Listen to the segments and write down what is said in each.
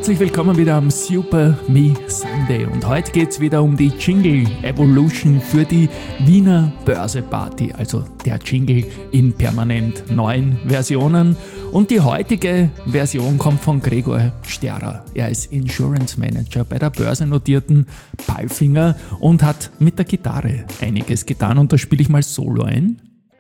Herzlich willkommen wieder am Super Me Sunday und heute geht es wieder um die Jingle Evolution für die Wiener Börse Party, also der Jingle in permanent neuen Versionen. Und die heutige Version kommt von Gregor Sterrer. Er ist Insurance Manager bei der börsennotierten Palfinger und hat mit der Gitarre einiges getan und da spiele ich mal Solo ein.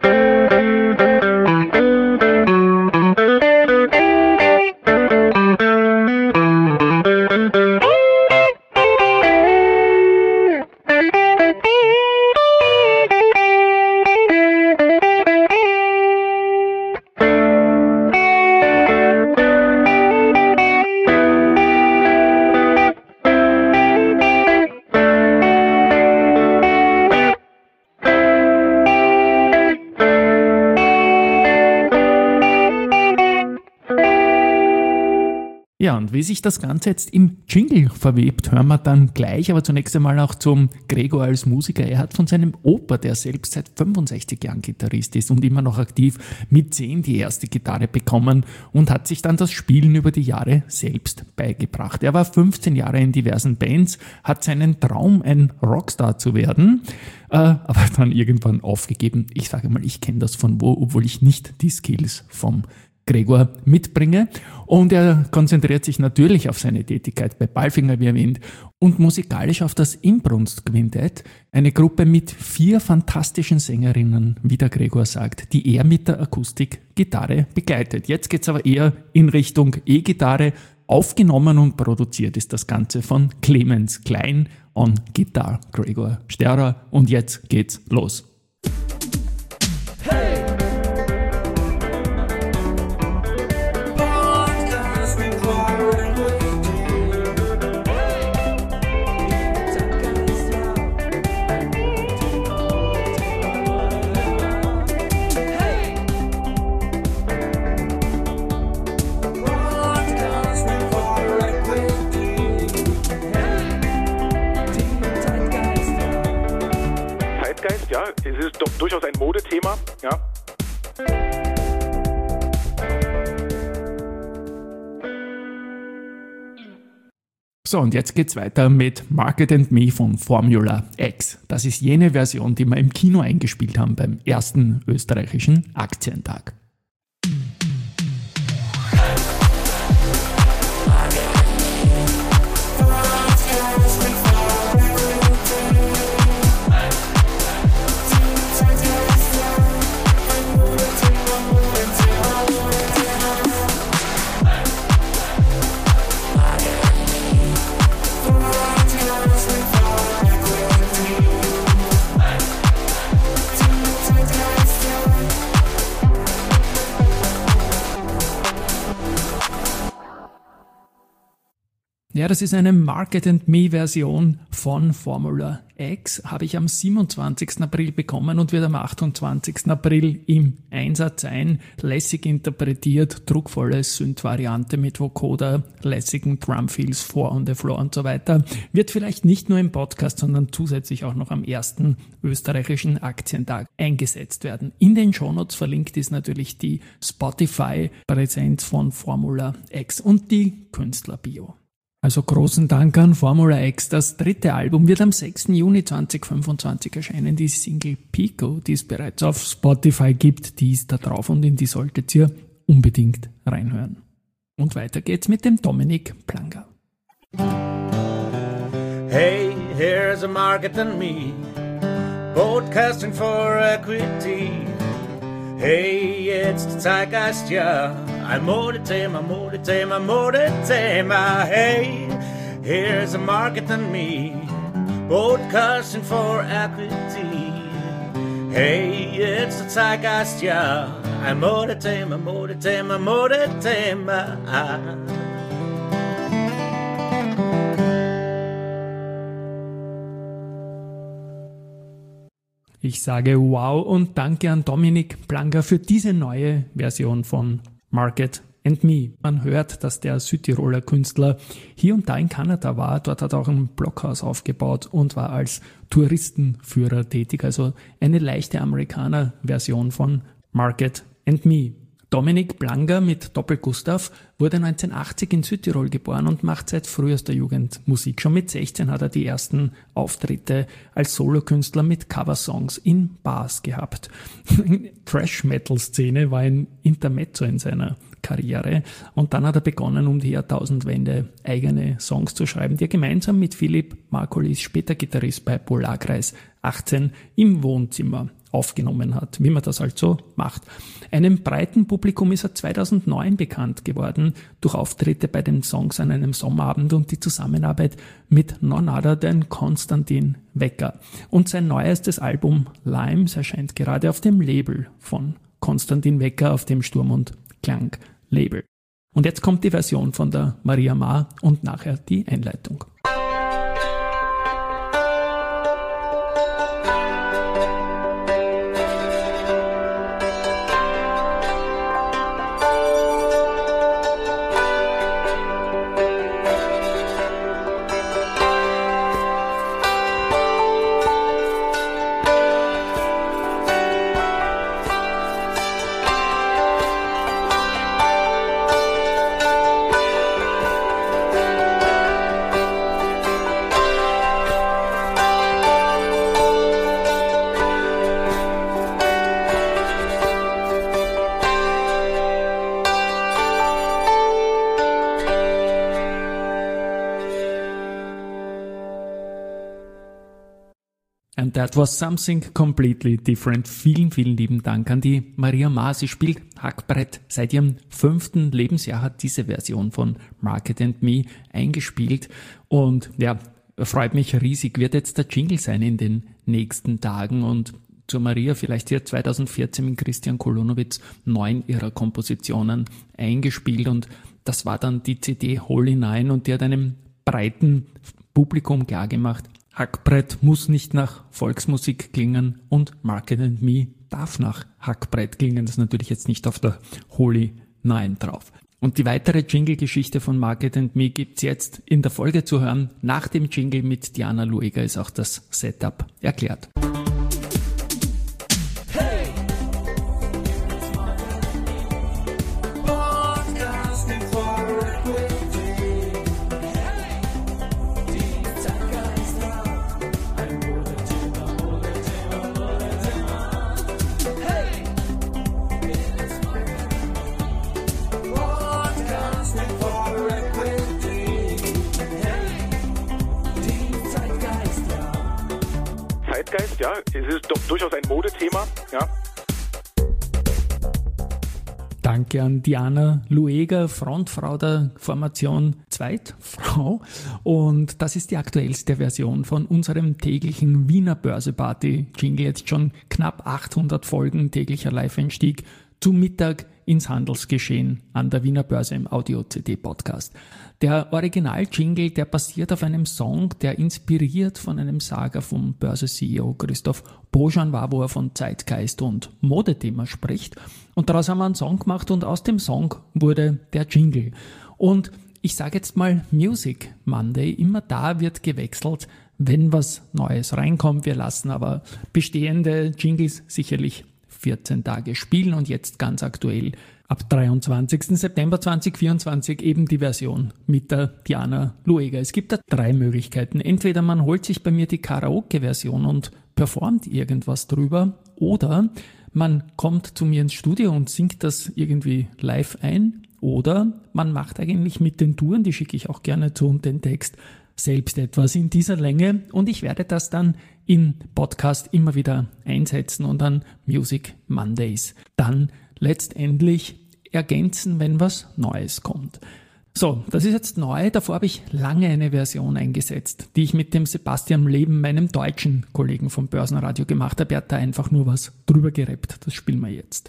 Ja, und wie sich das Ganze jetzt im Jingle verwebt, hören wir dann gleich, aber zunächst einmal auch zum Gregor als Musiker. Er hat von seinem Opa, der selbst seit 65 Jahren Gitarrist ist und immer noch aktiv, mit 10 die erste Gitarre bekommen und hat sich dann das Spielen über die Jahre selbst beigebracht. Er war 15 Jahre in diversen Bands, hat seinen Traum, ein Rockstar zu werden, aber dann irgendwann aufgegeben. Ich sage mal, ich kenne das von wo, obwohl ich nicht die Skills vom Gregor mitbringe, und er konzentriert sich natürlich auf seine Tätigkeit bei Palfinger, wie erwähnt, und musikalisch auf das Inbrunst-Quintett, eine Gruppe mit 4 fantastischen Sängerinnen, wie der Gregor sagt, die er mit der Akustikgitarre begleitet. Jetzt geht's aber eher in Richtung E-Gitarre. Aufgenommen und produziert ist das Ganze von Clemens Klein on Guitar, Gregor Sterrer, und jetzt geht's los. Hey! Ja, es ist doch durchaus ein Modethema, ja. So, und jetzt geht's weiter mit Market & Me von Formula X. Das ist jene Version, die wir im Kino eingespielt haben beim ersten österreichischen Aktientag. Ja, das ist eine Market & Me Version von Formula X, habe ich am 27. April bekommen und wird am 28. April im Einsatz sein. Lässig interpretiert, druckvolle Synth-Variante mit Vocoder, lässigen Drumfills vor on the floor und so weiter. Wird vielleicht nicht nur im Podcast, sondern zusätzlich auch noch am ersten österreichischen Aktientag eingesetzt werden. In den Shownotes verlinkt ist natürlich die Spotify-Präsenz von Formula X und die Künstlerbio. Also großen Dank an Formula X. Das 3. Album wird am 6. Juni 2025 erscheinen. Die Single Pico, die es bereits auf Spotify gibt, die ist da drauf und in die solltet ihr unbedingt reinhören. Und weiter geht's mit dem Dominik Planger. Hey, here's a Market & Me, broadcasting for equity. Hey, it's the Zeitgeist, ja. Ein Modethema, Modethema, Modethema. Hey, here's a Market & Me, broadcasting for equity. Hey, it's the Zeitgeist, ja. Ein Modethema, Modethema, Modethema. Ich sage wow und danke an Dominik Planger für diese neue Version von Market & Me. Man hört, dass der Südtiroler Künstler hier und da in Kanada war. Dort hat er auch ein Blockhaus aufgebaut und war als Touristenführer tätig. Also eine leichte Amerikaner-Version von Market & Me. Dominik Blanger mit Doppel-Gustav wurde 1980 in Südtirol geboren und macht seit frühester Jugend Musik. Schon mit 16 hat er die ersten Auftritte als Solokünstler mit Coversongs in Bars gehabt. Thrash-Metal-Szene war ein Intermezzo in seiner Karriere und dann hat er begonnen, um die Jahrtausendwende eigene Songs zu schreiben, die er gemeinsam mit Philipp Markolis, später Gitarrist bei Polarkreis 18, im Wohnzimmer aufgenommen hat, wie man das halt so macht. Einem breiten Publikum ist er 2009 bekannt geworden durch Auftritte bei den Songs an einem Sommerabend und die Zusammenarbeit mit none other than Konstantin Wecker. Und sein neuestes Album Limes erscheint gerade auf dem Label von Konstantin Wecker, auf dem Sturm und Klang Label. Und jetzt kommt die Version von der Maria Ma und nachher die Einleitung. And that was something completely different. Vielen, vielen lieben Dank an die Maria Ma. Sie spielt Hackbrett. Seit ihrem 5. Lebensjahr hat diese Version von Market and Me eingespielt. Und ja, freut mich riesig. Wird jetzt der Jingle sein in den nächsten Tagen. Und zur Maria, vielleicht hier 2014 mit Christian Kolonowitz 9 ihrer Kompositionen eingespielt. Und das war dann die CD Holy Nine und die hat einem breiten Publikum klargemacht, Hackbrett muss nicht nach Volksmusik klingen und Market and Me darf nach Hackbrett klingen. Das ist natürlich jetzt nicht auf der Holy Nine drauf. Und die weitere Jingle-Geschichte von Market and Me gibt's jetzt in der Folge zu hören. Nach dem Jingle mit Diana Lueger ist auch das Setup erklärt. Zeitgeist, ja, es ist doch durchaus ein Modethema, ja. Danke an Diana Lueger, Frontfrau der Formation Zweitfrau. Und das ist die aktuellste Version von unserem täglichen Wiener Börse-Party-Jingle. Jetzt schon knapp 800 Folgen täglicher Live-Einstieg zum Mittag ins Handelsgeschehen an der Wiener Börse im Audio-CD-Podcast. Der Original-Jingle, der basiert auf einem Song, der inspiriert von einem Saga vom Börse-CEO Christoph Bojan war, wo er von Zeitgeist und Modethema spricht. Und daraus haben wir einen Song gemacht und aus dem Song wurde der Jingle. Und ich sage jetzt mal Music Monday, immer da wird gewechselt, wenn was Neues reinkommt. Wir lassen aber bestehende Jingles sicherlich 14 Tage spielen und jetzt ganz aktuell ab 23. September 2024 eben die Version mit der Diana Lueger. Es gibt da 3 Möglichkeiten. Entweder man holt sich bei mir die Karaoke-Version und performt irgendwas drüber oder man kommt zu mir ins Studio und singt das irgendwie live ein oder man macht eigentlich mit den Touren, die schicke ich auch gerne zu und den Text selbst etwas in dieser Länge und ich werde das dann im Podcast immer wieder einsetzen und an Music Mondays dann letztendlich ergänzen, wenn was Neues kommt. So, das ist jetzt neu. Davor habe ich lange eine Version eingesetzt, die ich mit dem Sebastian Leben, meinem deutschen Kollegen vom Börsenradio gemacht habe. Er hat da einfach nur was drüber gerappt. Das spielen wir jetzt.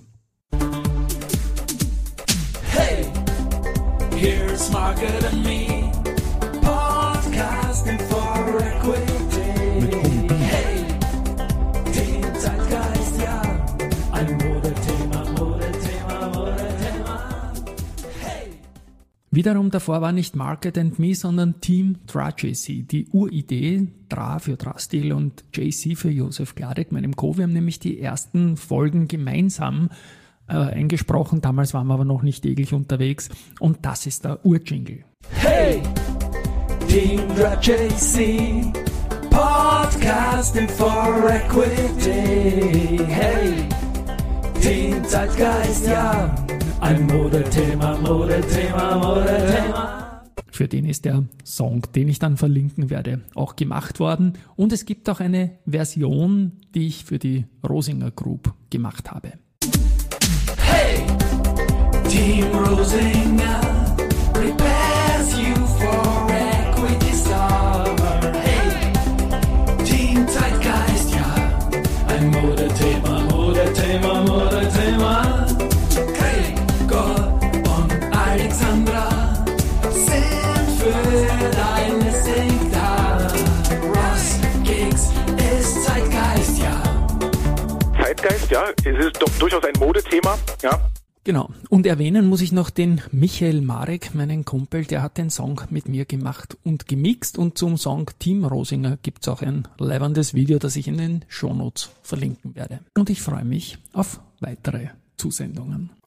Hey, here's Market and Me, podcasting for equity. Hey, den Zeitgeist, ja, ein Modethema, Modethema, Modethema. Hey. Wiederum davor war nicht Market and Me, sondern Team TraJC. Die Uridee, Tra für Trastil und JC für Josef Gladek, meinem Co. Wir haben nämlich die ersten Folgen gemeinsam eingesprochen. Damals waren wir aber noch nicht täglich unterwegs. Und das ist der Urjingle. Hey, Team JC, Podcasting for Equity. Hey, Team Zeitgeist, ja, ein Modethema. Für den ist der Song, den ich dann verlinken werde, auch gemacht worden. Und es gibt auch eine Version, die ich für die Rosinger Group gemacht habe. Hey, Team Rosinger, prepares you for Equity Star. Hey, Team Zeitgeist, ja, ein Modethema. Gregor und Alexandra sind für dein Listing da. Ross Gigs ist Zeitgeist, ja. Zeitgeist, ja, es ist doch durchaus ein Modethema, ja. Genau. Und erwähnen muss ich noch den Michael Marek, meinen Kumpel, der hat den Song mit mir gemacht und gemixt. Und zum Song Team Rosinger gibt's auch ein leibendes Video, das ich in den Shownotes verlinken werde. Und ich freue mich auf weitere Zusendungen.